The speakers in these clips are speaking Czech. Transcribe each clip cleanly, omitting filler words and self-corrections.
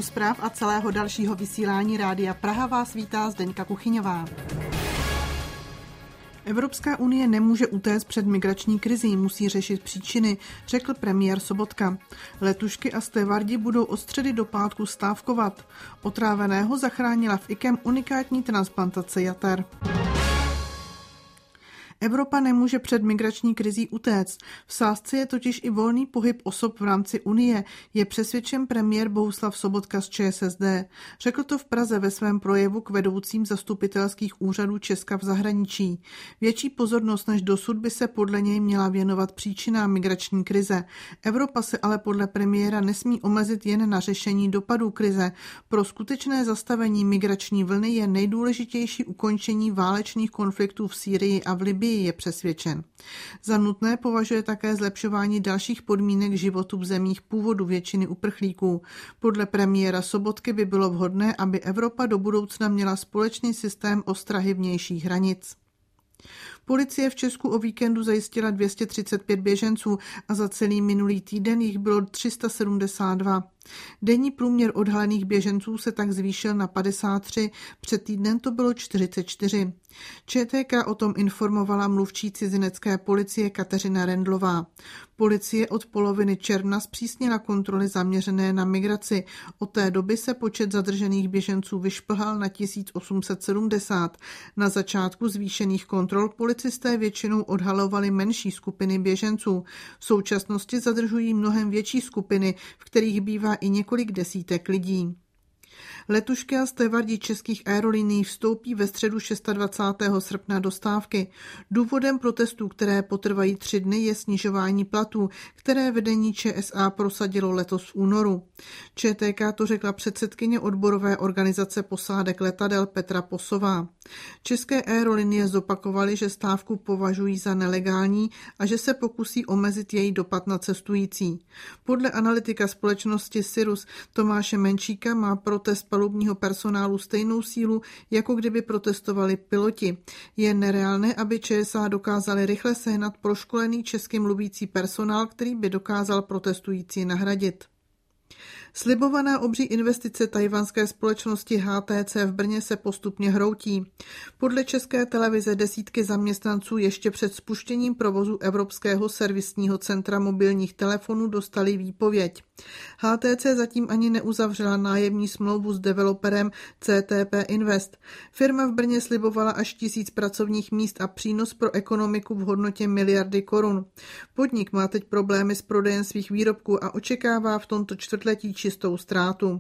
zpráv a celého dalšího vysílání Rádia Praha vás vítá Zdeňka Kuchyňová. Evropská unie nemůže utéct před migrační krizí, musí řešit příčiny, řekl premiér Sobotka. Letušky a stévardi budou od středy do pátku stávkovat. Otráveného zachránila v IKEM unikátní transplantace jater. Evropa nemůže před migrační krizí utéct. V sázce je totiž i volný pohyb osob v rámci Unie, je přesvědčen premiér Bohuslav Sobotka z ČSSD. Řekl to v Praze ve svém projevu k vedoucím zastupitelských úřadů Česka v zahraničí. Větší pozornost než dosud by se podle něj měla věnovat příčinám migrační krize. Evropa se ale podle premiéra nesmí omezit jen na řešení dopadů krize. Pro skutečné zastavení migrační vlny je nejdůležitější ukončení válečných konfliktů v Sýrii a v Libyi, je přesvědčen. Za nutné považuje také zlepšování dalších podmínek životu v zemích původu většiny uprchlíků. Podle premiéra Sobotky by bylo vhodné, aby Evropa do budoucna měla společný systém ostrahy vnějších hranic. Policie v Česku o víkendu zajistila 235 běženců a za celý minulý týden jich bylo 372. Denní průměr odhalených běženců se tak zvýšil na 53, před týdnem to bylo 44. ČTK o tom informovala mluvčí cizinecké policie Kateřina Rendlová. Policie od poloviny června zpřísnila kontroly zaměřené na migraci. Od té doby se počet zadržených běženců vyšplhal na 1870. Na začátku zvýšených kontrol policisté většinou odhalovali menší skupiny běženců. V současnosti zadržují mnohem větší skupiny, v kterých bývá i několik desítek lidí. Letušky a stévardi českých aerolinií vstoupí ve středu 26. srpna do stávky. Důvodem protestů, které potrvají 3 dny, je snižování platů, které vedení ČSA prosadilo letos v únoru. ČTK to řekla předsedkyně odborové organizace posádek letadel Petra Posová. České aerolinie zopakovaly, že stávku považují za nelegální a že se pokusí omezit její dopad na cestující. Podle analytika společnosti Cirrus Tomáše Menčíka má protest palubního personálu stejnou sílu, jako kdyby protestovali piloti. Je nereálné, aby ČSA dokázali rychle sehnat proškolený česky mluvící personál, který by dokázal protestující nahradit. Slibovaná obří investice tchajwanské společnosti HTC v Brně se postupně hroutí. Podle České televize desítky zaměstnanců ještě před spuštěním provozu Evropského servisního centra mobilních telefonů dostali výpověď. HTC zatím ani neuzavřela nájemní smlouvu s developerem CTP Invest. Firma v Brně slibovala až 1000 pracovních míst a přínos pro ekonomiku v hodnotě miliardy korun. Podnik má teď problémy s prodejem svých výrobků a očekává v tomto čtvrtletí čistou ztrátu.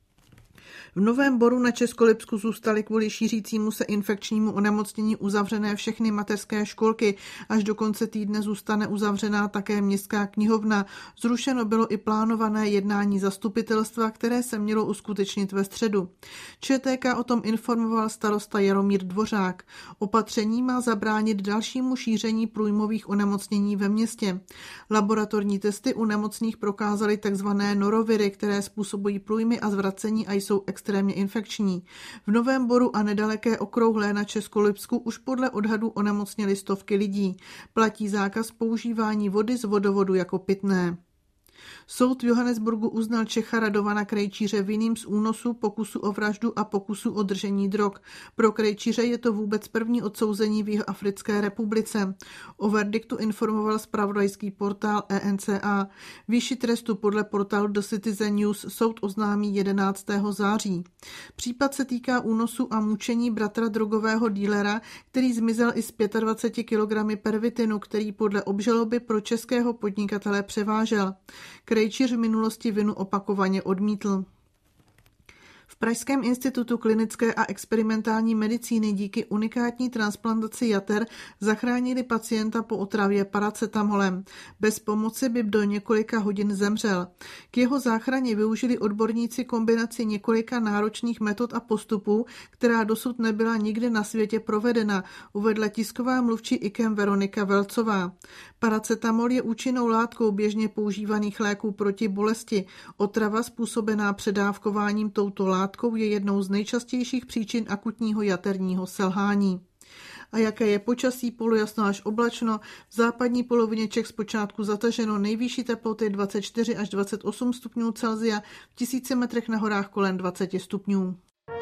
V Novém Boru na Českolipsku zůstaly kvůli šířícímu se infekčnímu onemocnění uzavřené všechny mateřské školky. Až do konce týdne zůstane uzavřená také městská knihovna. Zrušeno bylo i plánované jednání zastupitelstva, které se mělo uskutečnit ve středu. ČTK o tom informoval starosta Jaromír Dvořák. Opatření má zabránit dalšímu šíření průjmových onemocnění ve městě. Laboratorní testy u nemocných prokázaly tzv. Noroviry, které způsobují průjmy a zvracení a jsou extrémně infekční. V Novém Boru a nedaleké Okrouhlé na Českolipsku už podle odhadů onemocněly stovky lidí. Platí zákaz používání vody z vodovodu jako pitné. Soud v Johannesburgu uznal Čecha Radovana Krejčíře vinným z únosu, pokusu o vraždu a pokusu o držení drog. Pro Krejčíře je to vůbec první odsouzení v Jihoafrické republice. O verdiktu informoval zpravodajský portál ENCA. Výši trestu podle portálu The Citizen News soud oznámí 11. září. Případ se týká únosu a mučení bratra drogového dílera, který zmizel i s 25 kg pervitinu, který podle obžaloby pro českého podnikatele převážel. Krejčíř v minulosti vinu opakovaně odmítl. V Pražském institutu klinické a experimentální medicíny díky unikátní transplantaci jater zachránili pacienta po otravě paracetamolem. Bez pomoci by do několika hodin zemřel. K jeho záchraně využili odborníci kombinaci několika náročných metod a postupů, která dosud nebyla nikde na světě provedena, uvedla tisková mluvčí IKEM Veronika Velcová. Paracetamol je účinnou látkou běžně používaných léků proti bolesti. Otrava způsobená předávkováním touto látkou je jednou z nejčastějších příčin akutního jaterního selhání. a jaké je počasí, polojasno až oblačno. V západní polovině Čech zpočátku zataženo, nejvyšší teploty 24 až 28 stupňů Celsia, v 1000 metrech na horách kolem 20 stupňů.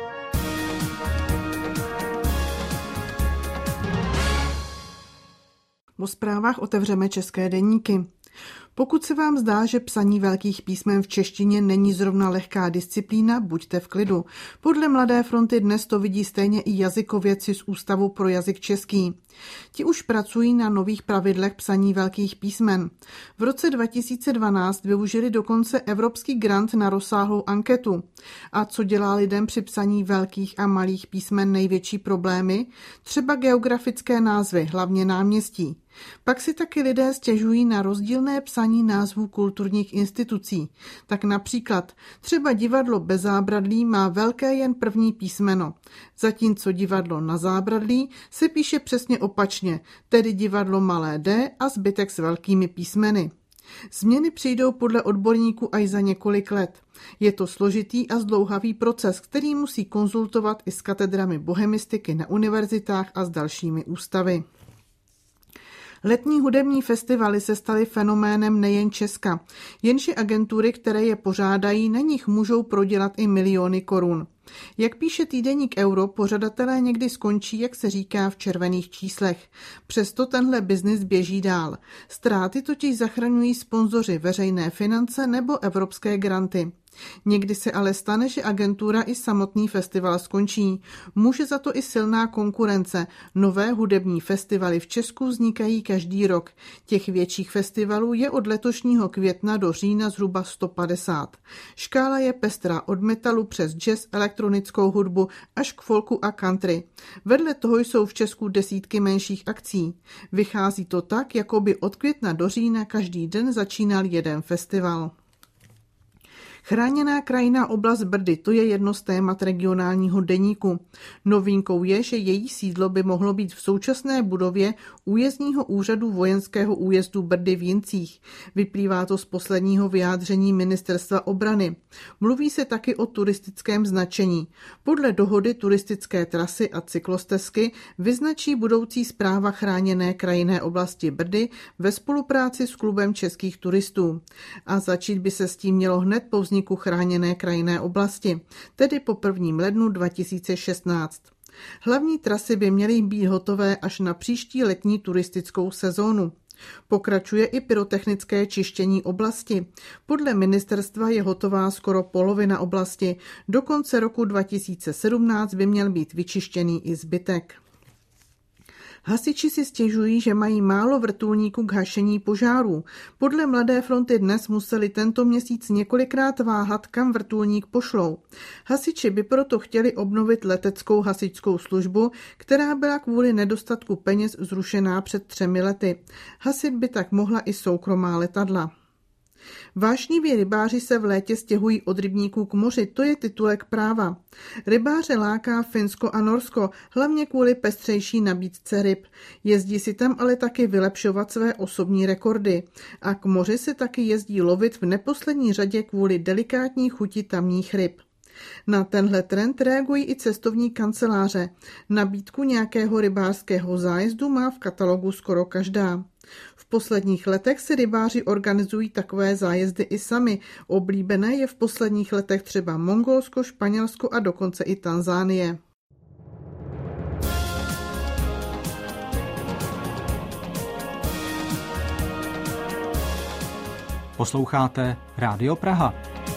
Po zprávách otevřeme české deníky. Pokud se vám zdá, že psaní velkých písmen v češtině není zrovna lehká disciplína, buďte v klidu. Podle Mladé fronty dnes to vidí stejně i jazykovědci z Ústavu pro jazyk český. Ti už pracují na nových pravidlech psaní velkých písmen. V roce 2012 využili dokonce evropský grant na rozsáhlou anketu. A co dělá lidem při psaní velkých a malých písmen největší problémy? Třeba geografické názvy, hlavně náměstí. Pak si taky lidé stěžují na rozdílné psaní názvů kulturních institucí. Tak například třeba divadlo bez zábradlí má velké jen první písmeno, zatímco divadlo na zábradlí se píše přesně opačně, tedy divadlo malé D a zbytek s velkými písmeny. Změny přijdou podle odborníků až za několik let. Je to složitý a zdlouhavý proces, který musí konzultovat i s katedrami bohemistiky na univerzitách a s dalšími ústavy. Letní hudební festivaly se staly fenoménem nejen Česka, jenže agentury, které je pořádají, na nich můžou prodělat i miliony korun. Jak píše týdeník Euro, pořadatelé někdy skončí, jak se říká, v červených číslech. Přesto tenhle biznis běží dál. Ztráty totiž zachraňují sponzoři, veřejné finance nebo evropské granty. Někdy se ale stane, že agentura i samotný festival skončí. Může za to i silná konkurence. Nové hudební festivaly v Česku vznikají každý rok. Těch větších festivalů je od letošního května do října zhruba 150. Škála je pestrá od metalu přes jazz, elektronickou hudbu až k folku a country. Vedle toho jsou v Česku desítky menších akcí. Vychází to tak, jako by od května do října každý den začínal jeden festival. Chráněná krajinná oblast Brdy, to je jedno z témat regionálního deníku. Novinkou je, že její sídlo by mohlo být v současné budově újezdního úřadu vojenského újezdu Brdy v Jincích. Vyplývá to z posledního vyjádření Ministerstva obrany. Mluví se taky o turistickém značení. Podle dohody turistické trasy a cyklostezky vyznačí budoucí správa chráněné krajinné oblasti Brdy ve spolupráci s klubem českých turistů. A začít by se s tím mělo hned po vzniku chráněné krajinné oblasti, tedy po 1. lednu 2016. Hlavní trasy by měly být hotové až na příští letní turistickou sezónu. Pokračuje i pyrotechnické čištění oblasti. Podle ministerstva je hotová skoro polovina oblasti. Do konce roku 2017 by měl být vyčištěný i zbytek. Hasiči si stěžují, že mají málo vrtulníků k hašení požárů. Podle Mladé fronty dnes museli tento měsíc několikrát váhat, kam vrtulník pošlou. Hasiči by proto chtěli obnovit leteckou hasičskou službu, která byla kvůli nedostatku peněz zrušená před 3 lety. Hasit by tak mohla i soukromá letadla. Vášniví rybáři se v létě stěhují od rybníků k moři, to je titulek Práva. Rybáře láká Finsko a Norsko, hlavně kvůli pestřejší nabídce ryb. Jezdí si tam ale taky vylepšovat své osobní rekordy. A k moři se taky jezdí lovit v neposlední řadě kvůli delikátní chuti tamních ryb. Na tenhle trend reagují i cestovní kanceláře. Nabídku nějakého rybářského zájezdu má v katalogu skoro každá. V posledních letech si rybáři organizují takové zájezdy i sami. Oblíbené je v posledních letech třeba Mongolsko, Španělsko a dokonce i Tanzánie. Posloucháte Rádio Praha.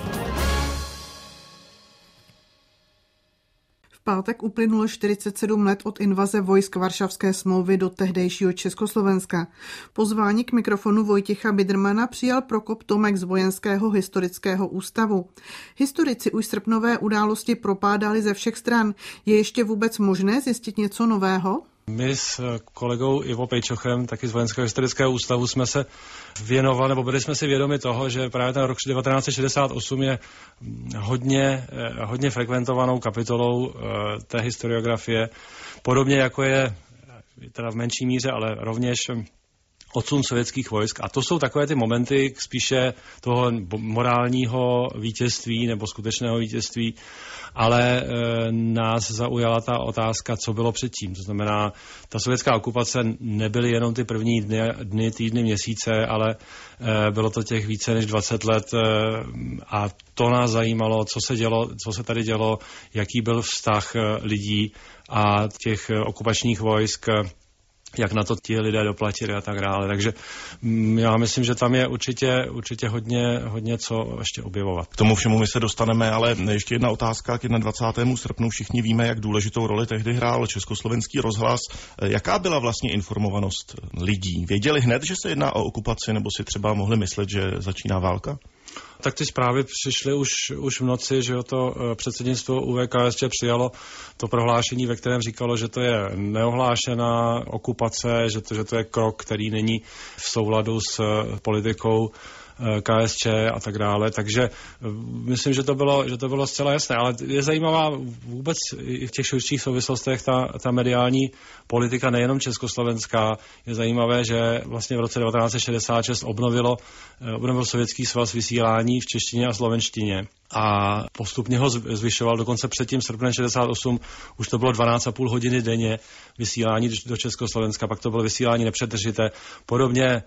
V pátek uplynulo 47 let od invaze vojsk Varšavské smlouvy do tehdejšího Československa. Pozvání k mikrofonu Vojtěcha Bidermana přijal Prokop Tomek z Vojenského historického ústavu. Historici už srpnové události propádali ze všech stran. Je ještě vůbec možné zjistit něco nového? My s kolegou Ivo Pejčochem, taky z Vojenského historického ústavu, jsme se věnovali, nebo byli jsme si vědomi toho, že právě ten rok 1968 je hodně frekventovanou kapitolou té historiografie. Podobně jako je, teda v menší míře, ale rovněž odsun sovětských vojsk. A to jsou takové ty momenty spíše toho morálního vítězství nebo skutečného vítězství, ale nás zaujala ta otázka, co bylo předtím. To znamená, ta sovětská okupace nebyly jenom ty první dny, týdny, měsíce, ale bylo to těch více než 20 let a to nás zajímalo, co se tady dělo, jaký byl vztah lidí a těch okupačních vojsk, jak na to ti lidé doplatili a tak dále. Takže já myslím, že tam je určitě hodně co ještě objevovat. K tomu všemu my se dostaneme, ale ještě jedna otázka k 21. srpnu. Všichni víme, jak důležitou roli tehdy hrál Československý rozhlas. Jaká byla vlastně informovanost lidí? Věděli hned, že se jedná o okupaci, nebo si třeba mohli myslet, že začíná válka? Tak ty zprávy přišly už v noci, že to předsednictvo ÚVKSČ přijalo to prohlášení, ve kterém říkalo, že to je neohlášená okupace, že to je krok, který není v souladu s politikou KSČ a tak dále, takže myslím, že to bylo zcela jasné, ale je zajímavá vůbec i v těch širších souvislostech ta mediální politika, nejenom československá. Je zajímavé, že vlastně v roce 1966 obnovil Sovětský svaz vysílání v češtině a slovenštině a postupně ho zvyšoval, dokonce před tím srpnem 68 už to bylo 12,5 hodiny denně vysílání do Československa, pak to bylo vysílání nepřetržité. Podobně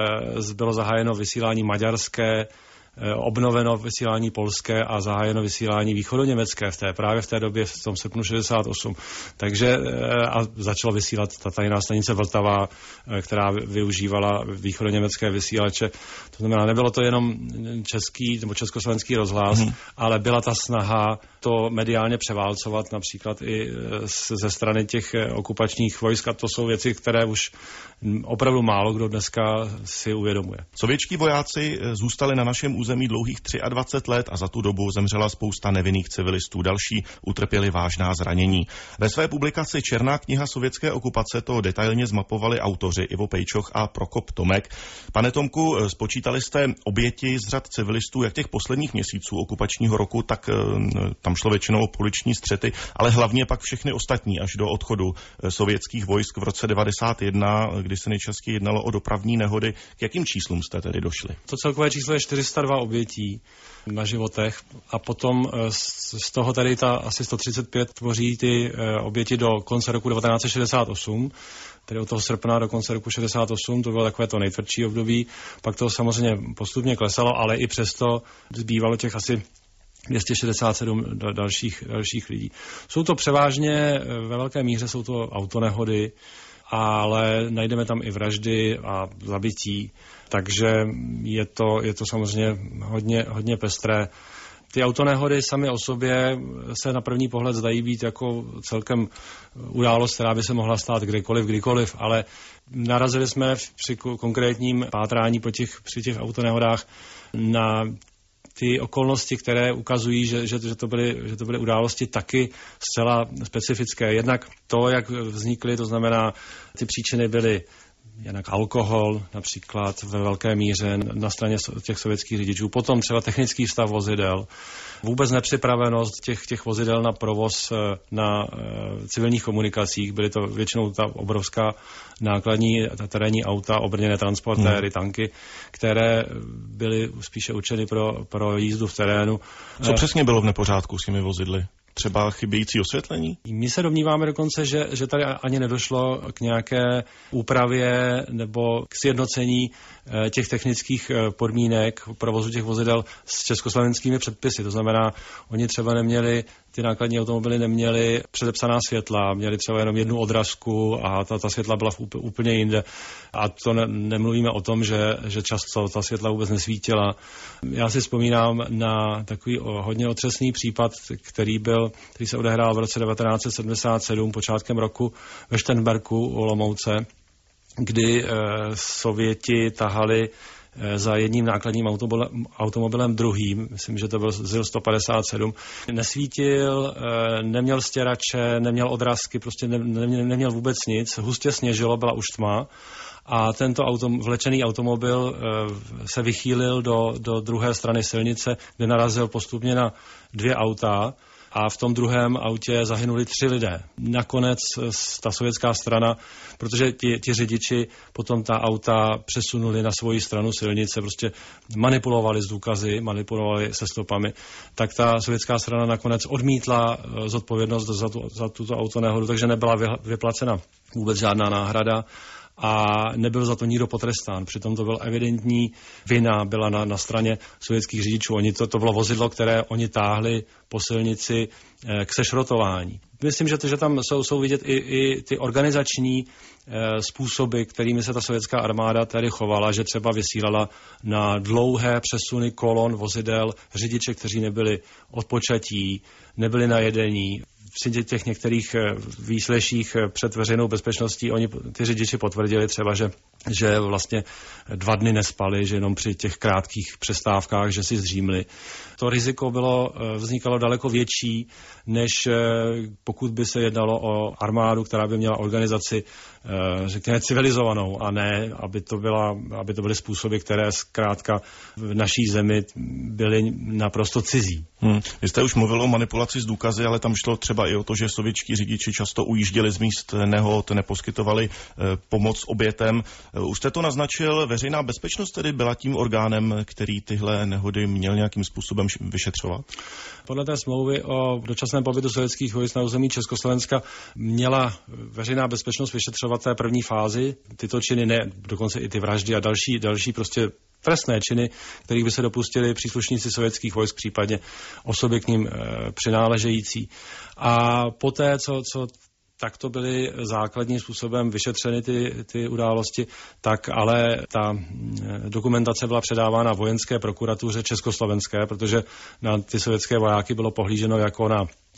bylo zahájeno vysílání maďarské, obnoveno vysílání polské a zahájeno vysílání východoněmecké právě v té době, v tom srpnu 68. Takže a začalo vysílat ta tajná stanice Vltava, která využívala východoněmecké vysílače. To znamená, nebylo to jenom český nebo československý rozhlas, ale byla ta snaha to mediálně převálcovat například i ze strany těch okupačních vojsk a to jsou věci, které už opravdu málo kdo dneska si uvědomuje. Sovětští vojáci zůstali na našem území dlouhých 23 let a za tu dobu zemřela spousta nevinných civilistů. Další utrpěli vážná zranění. Ve své publikaci Černá kniha sovětské okupace to detailně zmapovali autoři Ivo Pejčoch a Prokop Tomek. Pane Tomku, spočítali jste oběti z řad civilistů jak těch posledních měsíců okupačního roku, tak tam šlo většinou o pouliční střety, ale hlavně pak všechny ostatní až do odchodu sovětských vojsk v roce 91, kdy se nejčastěji jednalo o dopravní nehody. K jakým číslům jste tedy došli? To celkové číslo je 402 obětí na životech a potom z toho tady asi 135 tvoří ty oběti do konce roku 1968, tedy od toho srpna do konce roku 68, to bylo takové to nejtvrdší období, pak to samozřejmě postupně klesalo, ale i přesto zbývalo těch asi 267 dalších lidí. Jsou to převážně, ve velké míře jsou to autonehody, ale najdeme tam i vraždy a zabití, takže je to samozřejmě hodně pestré. Ty autonehody samy o sobě se na první pohled zdají být jako celkem událost, která by se mohla stát kdykoliv, ale narazili jsme při konkrétním pátrání při těch autonehodách na ty okolnosti, které ukazují, že to byly události taky zcela specifické. Jednak to, jak vznikly, to znamená, ty příčiny byly jednak alkohol, například ve velké míře na straně těch sovětských řidičů, potom třeba technický stav vozidel, vůbec nepřipravenost těch vozidel na provoz na civilních komunikacích, byly to většinou ta obrovská nákladní terénní auta, obrněné transportéry, tanky, které byly spíše určeny pro jízdu v terénu. Co přesně bylo v nepořádku s těmi vozidly? Třeba chybějící osvětlení? My se domníváme dokonce, že tady ani nedošlo k nějaké úpravě nebo k sjednocení těch technických podmínek provozu těch vozidel s československými předpisy. To znamená, oni třeba ty nákladní automobily neměly předepsaná světla, měly třeba jenom jednu odrazku a ta světla byla úplně jinde. A to nemluvíme o tom, že často ta světla vůbec nesvítila. Já si vzpomínám na takový hodně otřesný případ, který se odehrál v roce 1977, počátkem roku ve Šternberku u Olomouce, kdy Sověti tahali za jedním nákladním automobilem druhým, myslím, že to byl ZIL 157, nesvítil, neměl stěrače, neměl odrazky, prostě neměl vůbec nic, hustě sněžilo, byla už tma a tento vlečený automobil se vychýlil do druhé strany silnice, kde narazil postupně na dvě auta a v tom druhém autě zahynuli 3 lidé. Nakonec ta sovětská strana, protože ti řidiči potom ta auta přesunuli na svoji stranu silnice, prostě manipulovali s důkazy, manipulovali se stopami, tak ta sovětská strana nakonec odmítla zodpovědnost za tuto autonehodu, takže nebyla vyplacena vůbec žádná náhrada a nebyl za to nikdo potrestán. Přitom to byl evidentní vina, byla na straně sovětských řidičů. To bylo vozidlo, které oni táhli po silnici k sešrotování. Myslím, že tam jsou vidět i ty organizační způsoby, kterými se ta sovětská armáda tady chovala, že třeba vysílala na dlouhé přesuny kolon vozidel řidiče, kteří nebyli odpočatí, nebyli najedení. Při těch některých výsleších před veřejnou bezpečností ty řidiči potvrdili třeba, že vlastně 2 dny nespali, že jenom při těch krátkých přestávkách, že si zdřímli. To riziko vznikalo daleko větší, než pokud by se jednalo o armádu, která by měla organizaci, řekněme, civilizovanou, a ne, aby to byly způsoby, které zkrátka v naší zemi byly naprosto cizí. Vy jste už mluvil o manipulaci s důkazy, ale tam šlo třeba i o to, že sovětští řidiči často ujížděli z míst nehod, neposkytovali pomoc obětem. Už jste to naznačil, veřejná bezpečnost tedy byla tím orgánem, který tyhle nehody měl nějakým způsobem vyšetřovat? Podle té smlouvy o dočasném pobytu sovětských vojsk na území Československa měla veřejná bezpečnost vyšetřovat té první fázi. Tyto činy, ne, dokonce i ty vraždy a další prostě trestné činy, kterých by se dopustili příslušníci sovětských vojsk, případně osoby k ním přináležející. A poté, co takto byly základním způsobem vyšetřeny ty události, tak ale ta dokumentace byla předávána vojenské prokuratuře československé, protože na ty sovětské vojáky bylo pohlíženo jako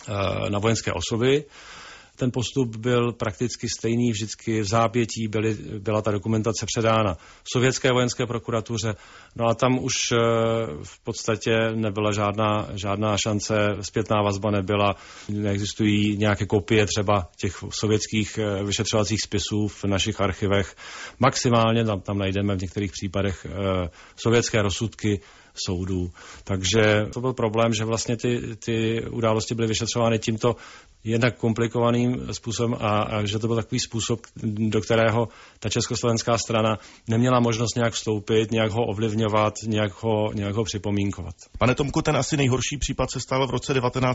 na vojenské osoby. Ten postup byl prakticky stejný, vždycky v zápětí byla ta dokumentace předána sovětské vojenské prokuratuře, no a tam už v podstatě nebyla žádná šance, zpětná vazba nebyla, neexistují nějaké kopie třeba těch sovětských vyšetřovacích spisů v našich archivech. Maximálně tam najdeme v některých případech sovětské rozsudky soudů. Takže to byl problém, že vlastně ty události byly vyšetřovány tímto jednak komplikovaným způsobem a že to byl takový způsob, do kterého ta československá strana neměla možnost nějak vstoupit, nějak ho ovlivňovat, nějak ho připomínkovat. Pane Tomku, ten asi nejhorší případ se stal v roce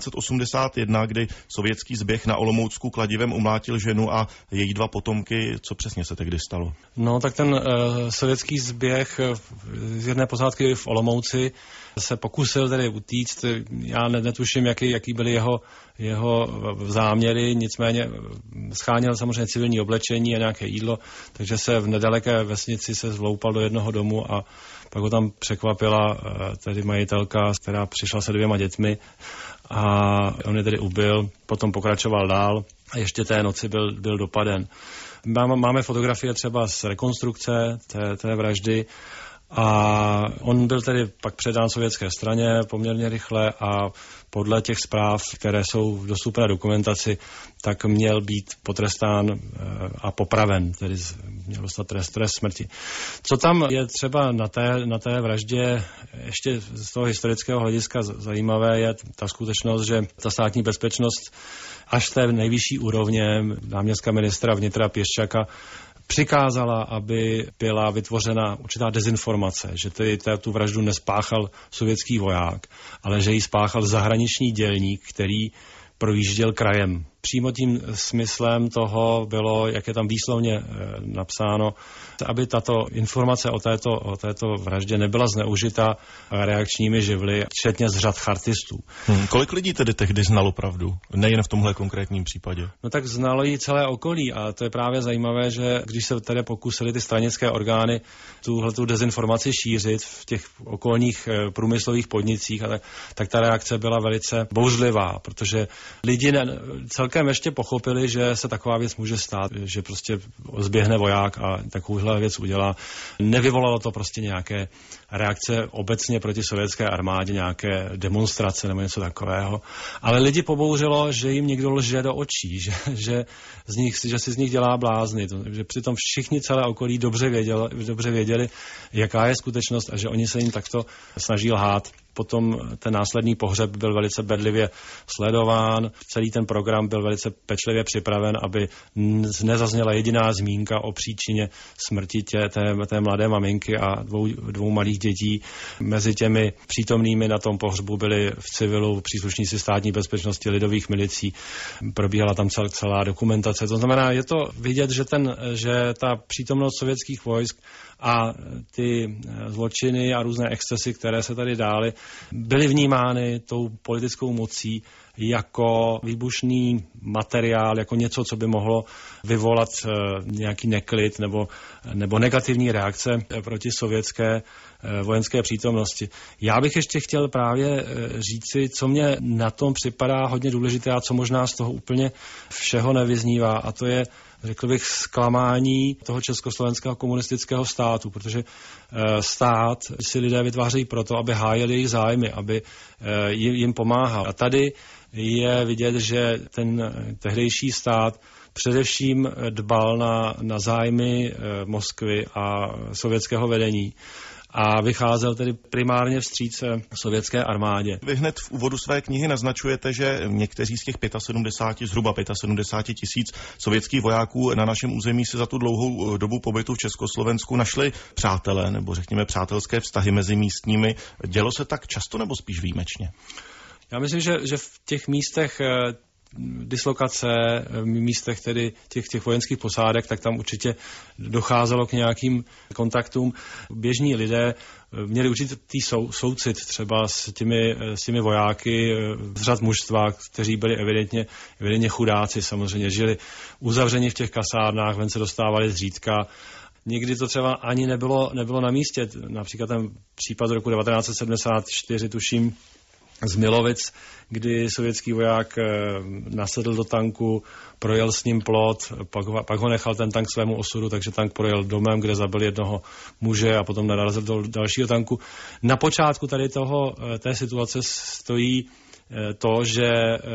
1981, kdy sovětský zběh na Olomoucku kladivem umlátil ženu a její 2 potomky. Co přesně se tehdy stalo? No, tak ten sovětský zběh z jedné posádky v Olomouci se pokusil tedy utíct. Já netuším, jaký byly jeho záměry, nicméně scháněl samozřejmě civilní oblečení a nějaké jídlo, takže se v nedaleké vesnici se zvloupal do jednoho domu a pak ho tam překvapila tedy majitelka, která přišla se 2 dětmi a on je tedy ubil, potom pokračoval dál a ještě té noci byl dopaden. Máme fotografie třeba z rekonstrukce té vraždy, a on byl tedy pak předán sovětské straně poměrně rychle a podle těch zpráv, které jsou v dostupné dokumentaci, tak měl být potrestán a popraven, tedy měl dostat trest smrti. Co tam je třeba na té vraždě ještě z toho historického hlediska zajímavé, je ta skutečnost, že ta státní bezpečnost až té nejvyšší úrovně náměstka ministra vnitra Pěščaka přikázala, aby byla vytvořena určitá dezinformace, že tu vraždu nespáchal sovětský voják, ale že ji spáchal zahraniční dělník, který projížděl krajem. Přímo tím smyslem toho bylo, jak je tam výslovně napsáno, aby tato informace o této vraždě nebyla zneužita reakčními živly, včetně z řad chartistů. Kolik lidí tedy tehdy znalo pravdu? Nejen v tomhle konkrétním případě. No tak znalo ji celé okolí a to je právě zajímavé, že když se tedy pokusili ty stranické orgány tuhletu dezinformaci šířit v těch okolních průmyslových podnicích, tak ta reakce byla velice bouřlivá, protože lidi celkem ještě pochopili, že se taková věc může stát, že prostě zběhne voják a takovouhle věc udělá. Nevyvolalo to prostě nějaké reakce obecně proti sovětské armádě, nějaké demonstrace nebo něco takového. Ale lidi pobouřilo, že jim někdo lže do očí, že si z nich dělá blázny. Že přitom všichni celé okolí dobře věděli, jaká je skutečnost a že oni se jim takto snaží lhát. Potom ten následný pohřeb byl velice bedlivě sledován. Celý ten program byl velice pečlivě připraven, aby nezazněla jediná zmínka o příčině smrti té mladé maminky a dvou malých dětí. Mezi těmi přítomnými na tom pohřbu byli v civilu příslušníci státní bezpečnosti, lidových milicí. Probíhala tam celá dokumentace. To znamená, je to vidět, že ta přítomnost sovětských vojsk a ty zločiny a různé excesy, které se tady dály, byly vnímány tou politickou mocí jako výbušný materiál, jako něco, co by mohlo vyvolat nějaký neklid nebo negativní reakce proti sovětské vojenské přítomnosti. Já bych ještě chtěl právě říci, co mě na tom připadá hodně důležité a co možná z toho úplně všeho nevyznívá, a to je, řekl bych, zklamání toho československého komunistického státu, protože stát si lidé vytvářejí proto, aby hájili jejich zájmy, aby jim pomáhal. A tady je vidět, že ten tehdejší stát především dbal na zájmy Moskvy a sovětského vedení a vycházel tedy primárně vstříc sovětské armádě. Vy hned v úvodu své knihy naznačujete, že někteří z těch zhruba 75 tisíc sovětských vojáků na našem území si za tu dlouhou dobu pobytu v Československu našli přátelé nebo řekněme přátelské vztahy mezi místními. Dělo se tak často nebo spíš výjimečně? Já myslím, že v těch místech dislokace, v místech tedy těch vojenských posádek, tak tam určitě docházelo k nějakým kontaktům. Běžní lidé měli určitý soucit třeba s těmi vojáky z řad mužstva, kteří byli evidentně chudáci, samozřejmě žili uzavřeni v těch kasárnách, ven se dostávali zřídka. Nikdy to třeba ani nebylo na místě. Například ten případ roku 1974, tuším, z Milovic, kdy sovětský voják nasedl do tanku, projel s ním plot, pak ho nechal ten tank svému osudu, takže tank projel domem, kde zabil jednoho muže a potom narazil do dalšího tanku. Na počátku tady té situace stojí to, že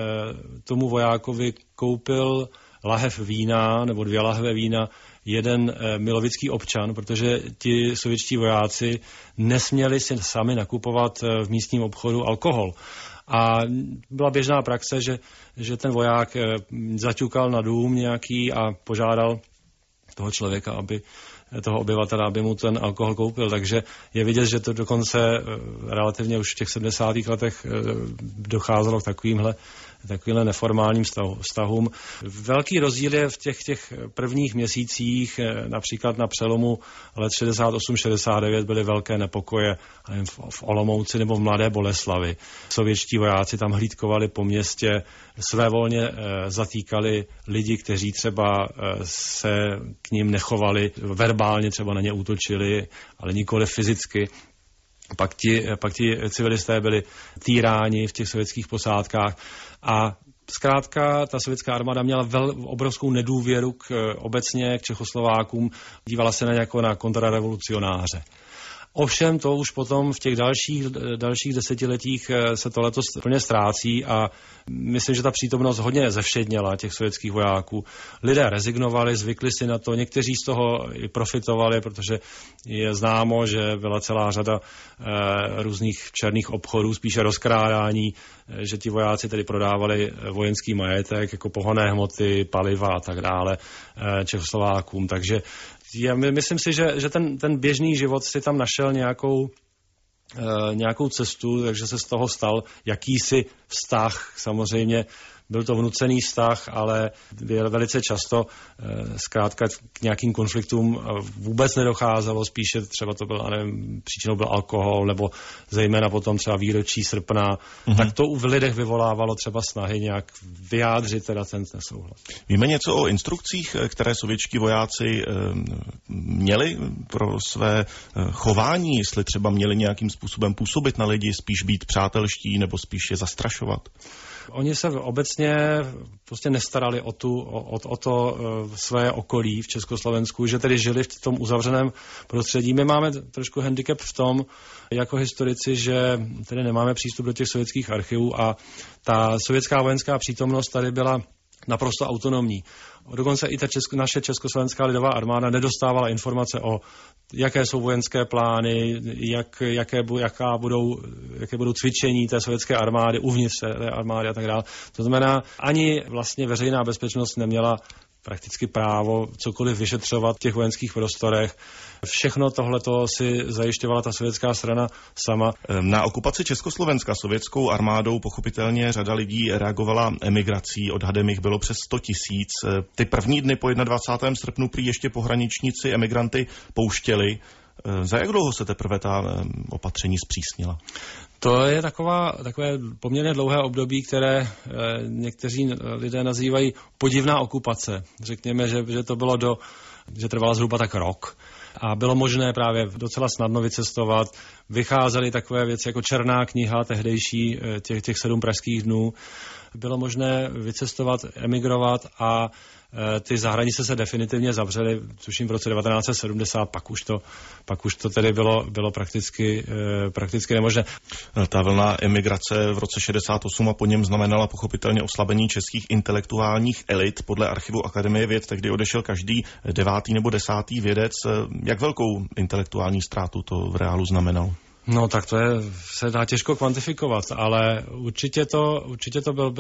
tomu vojákovi koupil lahev vína nebo 2 lahve vína jeden milovický občan, protože ti sovětští vojáci nesměli si sami nakupovat v místním obchodu alkohol. A byla běžná praxe, že ten voják zaťukal na dům nějaký a požádal toho člověka, toho obyvatele, aby mu ten alkohol koupil. Takže je vidět, že to dokonce relativně už v těch 70. letech docházelo k takovýmhle neformálním vztahům. Velký rozdíl je v těch prvních měsících, například na přelomu let 68-69 byly velké nepokoje v Olomouci nebo v Mladé Boleslavi. Sovětští vojáci tam hlídkovali po městě, svévolně zatýkali lidi, kteří třeba se k ním nechovali, verbálně třeba na ně útočili, ale nikoli fyzicky. Pak ti civilisté byli týráni v těch sovětských posádkách a zkrátka ta sovětská armáda měla obrovskou nedůvěru obecně k Čechoslovákům, dívala se na ně jako na kontrarevolucionáře. Ovšem to už potom v těch dalších desetiletích se to letos plně ztrácí a myslím, že ta přítomnost hodně zevšedněla těch sovětských vojáků. Lidé rezignovali, zvykli si na to, někteří z toho i profitovali, protože je známo, že byla celá řada různých černých obchodů, spíše rozkrádání, že ti vojáci tedy prodávali vojenský majetek, jako pohonné hmoty, paliva a tak dále Čechoslovákům. Takže myslím si, že ten běžný život si tam našel nějakou cestu, takže se z toho stal jakýsi vztah. Samozřejmě byl to vnucený vztah, ale velice často zkrátka k nějakým konfliktům vůbec nedocházelo, spíše třeba to byl, příčinou byl alkohol, nebo zejména potom třeba výročí srpna, tak to v lidech vyvolávalo třeba snahy nějak vyjádřit teda ten nesouhlas. Víme něco o instrukcích, které sovětští vojáci měli pro své chování, jestli třeba měli nějakým způsobem působit na lidi, spíš být přátelští nebo spíš je zastrašovat? Oni se obecně prostě nestarali o to své okolí v Československu, že tedy žili v tom uzavřeném prostředí. My máme trošku handicap v tom, jako historici, že tedy nemáme přístup do těch sovětských archivů a ta sovětská vojenská přítomnost tady byla naprosto autonomní. Dokonce i naše Československá lidová armáda nedostávala informace o jaké jsou vojenské plány, jaké budou cvičení té sovětské armády, uvnitř té armády a tak dále. To znamená, ani vlastně veřejná bezpečnost neměla prakticky právo cokoliv vyšetřovat v těch vojenských prostorech. Všechno tohleto si zajišťovala ta sovětská strana sama. Na okupaci Československa sovětskou armádou pochopitelně řada lidí reagovala emigrací, odhadem jich bylo přes 100 000. Ty první dny po 21. srpnu prý ještě pohraničníci emigranty pouštěli. Za jak dlouho se teprve ta opatření zpřísnila? To je takové poměrně dlouhé období, které někteří lidé nazývají podivná okupace. Řekněme, že to bylo že trvala zhruba tak rok. A bylo možné právě docela snadno vycestovat. Vycházely takové věci jako Černá kniha, tehdejší těch 7 pražských dnů. Bylo možné vycestovat, emigrovat a ty za hranice se definitivně zavřely, tuším v roce 1970, pak už to tedy bylo prakticky nemožné. Ta vlna emigrace v roce 68 a po něm znamenala pochopitelně oslabení českých intelektuálních elit. Podle archivu Akademie věd tehdy odešel každý 9. nebo 10. vědec. Jak velkou intelektuální ztrátu to v reálu znamenalo? No tak se dá těžko kvantifikovat, ale určitě to byl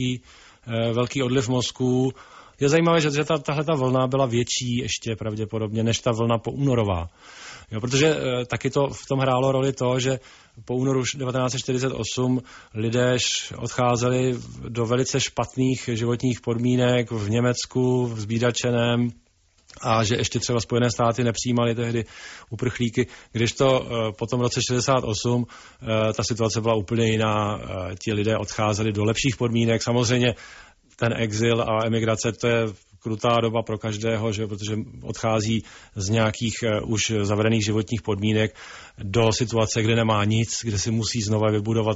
velký odliv mozků. Je zajímavé, že tahleta vlna byla větší ještě pravděpodobně než ta vlna poúnorová. Jo, protože taky to v tom hrálo roli to, že po únoru 1948 lidé odcházeli do velice špatných životních podmínek v Německu, v zbídačeném, a že ještě třeba Spojené státy nepřijímaly tehdy uprchlíky, když to po tom roce 68 ta situace byla úplně jiná, ti lidé odcházeli do lepších podmínek. Samozřejmě ten exil a emigrace, to je krutá doba pro každého, že? Protože odchází z nějakých už zavedených životních podmínek do situace, kde nemá nic, kde si musí znova vybudovat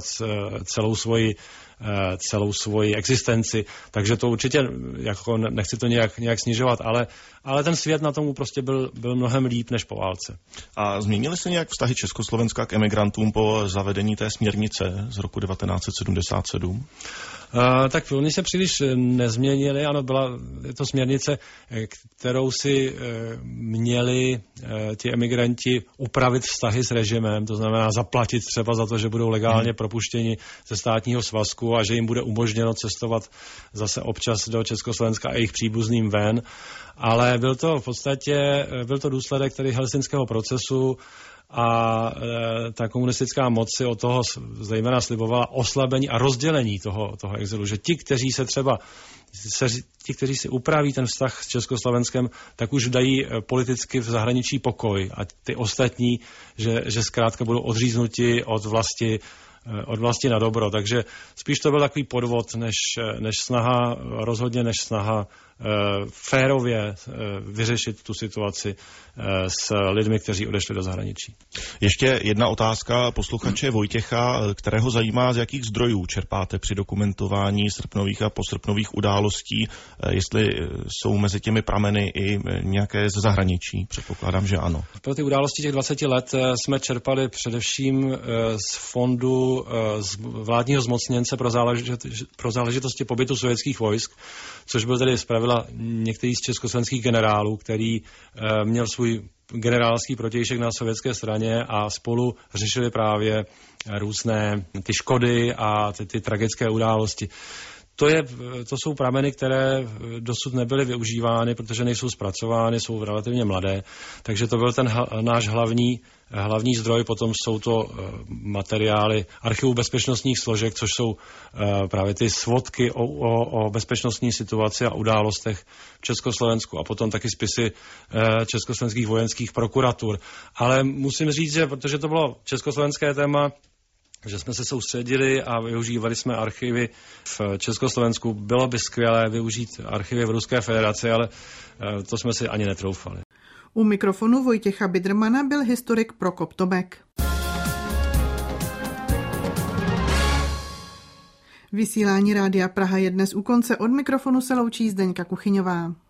celou svoji existenci. Takže to určitě, jako nechci to nějak snižovat, ale ten svět na tomu prostě byl mnohem líp než po válce. A změnily se nějak vztahy Československa k emigrantům po zavedení té směrnice z roku 1977? Tak oni se příliš nezměnili, ano, je to směrnice, kterou si měli ti emigranti upravit vztahy s režimem, to znamená zaplatit třeba za to, že budou legálně propuštěni ze státního svazku a že jim bude umožněno cestovat zase občas do Československa a jejich příbuzným ven, ale byl to důsledek tedy helsinského procesu, a ta komunistická moc si od toho zejména slibovala oslabení a rozdělení toho exilu, že ti, kteří si upraví ten vztah s Československem, tak už dají politicky v zahraničí pokoj a ty ostatní, že zkrátka budou odříznuti od vlasti na dobro. Takže spíš to byl takový podvod, než snaha férově vyřešit tu situaci s lidmi, kteří odešli do zahraničí. Ještě jedna otázka posluchače Vojtěcha, kterého zajímá, z jakých zdrojů čerpáte při dokumentování srpnových a posrpnových událostí, jestli jsou mezi těmi prameny i nějaké ze zahraničí. Předpokládám, že ano. Pro ty události těch 20 let jsme čerpali především z fondu z vládního zmocněnce pro záležitosti pobytu sovětských vojsk, což byl tedy zpravidla některý z československých generálů, který měl svůj generálský protějšek na sovětské straně a spolu řešili právě různé ty škody a ty tragické události. To jsou prameny, které dosud nebyly využívány, protože nejsou zpracovány, jsou relativně mladé, takže to byl ten náš hlavní zdroj. Potom jsou to materiály archivu bezpečnostních složek, což jsou právě ty svodky o bezpečnostní situaci a událostech v Československu a potom taky spisy československých vojenských prokuratur. Ale musím říct, že protože to bylo československé téma, že jsme se soustředili a využívali jsme archivy v Československu. Bylo by skvělé využít archivy v Ruské federaci, ale to jsme si ani netroufali. U mikrofonu Vojtěcha Bidermana byl historik Prokop Tomek. Vysílání Rádia Praha je dnes u konce. Od mikrofonu se loučí Zdeňka Kuchyňová.